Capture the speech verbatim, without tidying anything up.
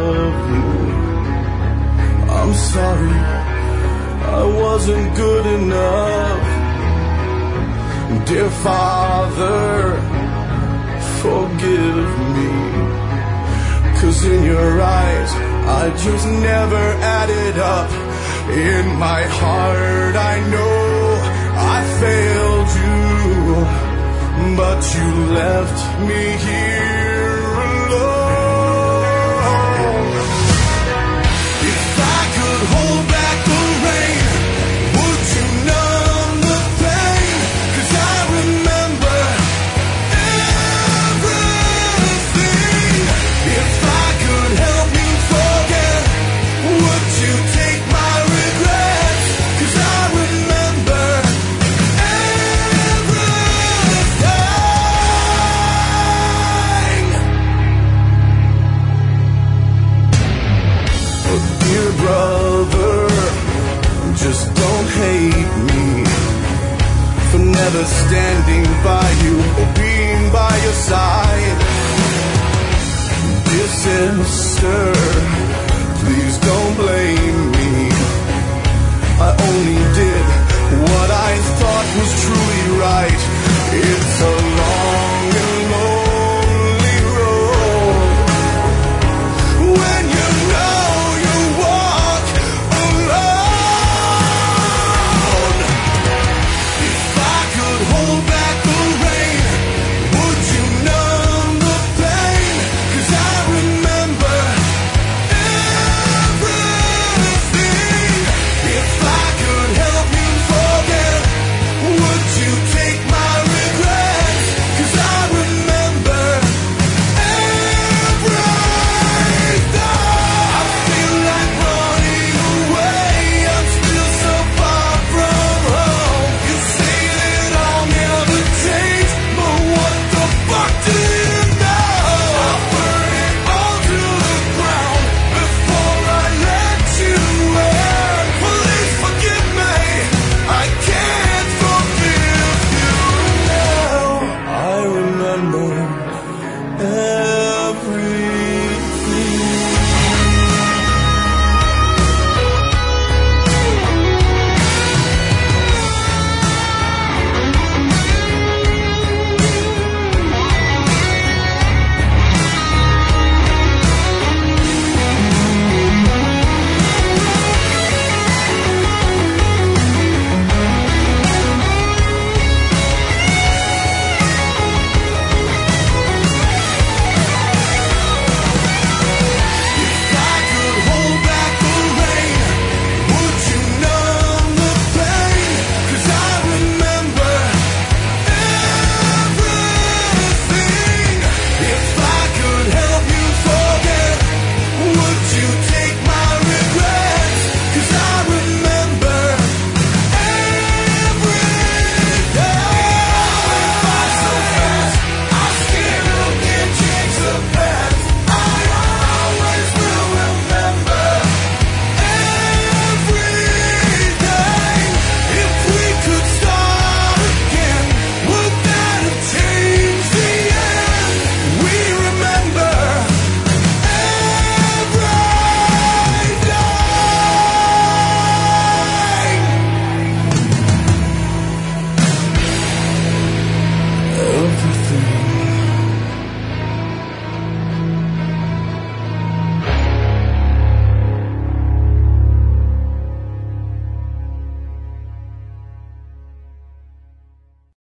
love you. I'm sorry, I wasn't good enough. Dear Father, forgive me. 'Cause in your eyes, I just never added up. In my heart, I know I failed you, but you left me here alone. If I could hold back the rain, would you numb the pain? 'Cause I remember everything. If I could help you forget, would you take my regrets? 'Cause I remember everything. Oh, dear brother, just don't hate me for never standing by you or being by your side. Dear sister,